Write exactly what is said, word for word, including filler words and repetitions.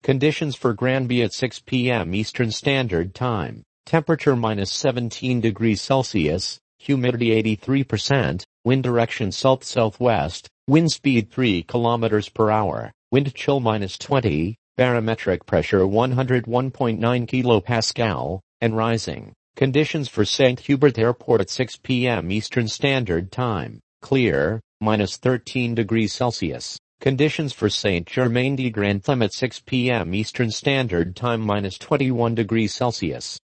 Conditions for Granby at six p m Eastern Standard Time. Temperature minus seventeen degrees Celsius, humidity eighty-three percent, wind direction south-southwest, wind speed three kilometers per hour, wind chill minus twenty, barometric pressure one hundred one point nine kilopascal, and rising. Conditions for Saint Hubert Airport at six p m Eastern Standard Time. Clear, minus thirteen degrees Celsius. Conditions for Saint Germain de Grantham at six p m Eastern Standard Time minus twenty-one degrees Celsius.